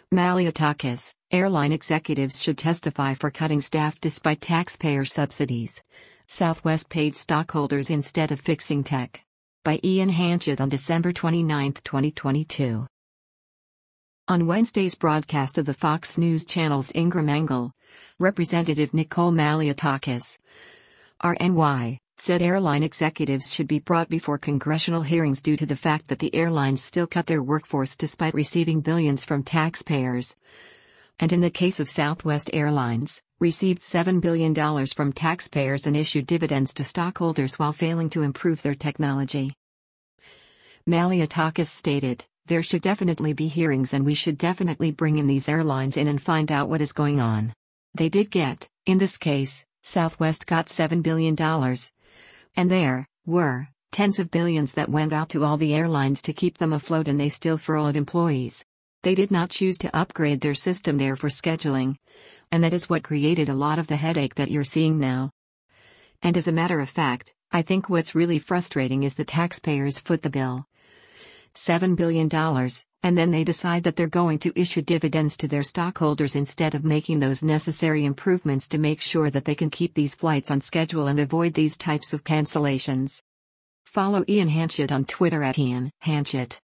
Malliotakis, airline executives should testify for cutting staff despite taxpayer subsidies. Southwest paid stockholders instead of fixing tech. By Ian Hanchett on December 29, 2022. On Wednesday's broadcast of the Fox News Channel's Ingram Angle, Representative Nicole Malliotakis, RNY, said airline executives should be brought before congressional hearings due to the fact that the airlines still cut their workforce despite receiving billions from taxpayers. And in the case of Southwest Airlines, received $7 billion from taxpayers and issued dividends to stockholders while failing to improve their technology. Malliotakis stated, "There should definitely be hearings and we should definitely bring in these airlines in and find out what is going on. They did get, in this case, Southwest got $7 billion. And there were tens of billions that went out to all the airlines to keep them afloat and they still furloughed employees. They did not choose to upgrade their system there for scheduling. And that is what created a lot of the headache that you're seeing now. And as a matter of fact, I think what's really frustrating is the taxpayers foot the bill. $7 billion, and then they decide that they're going to issue dividends to their stockholders instead of making those necessary improvements to make sure that they can keep these flights on schedule and avoid these types of cancellations." Follow Ian Hanchett on Twitter @Ian Hanchett.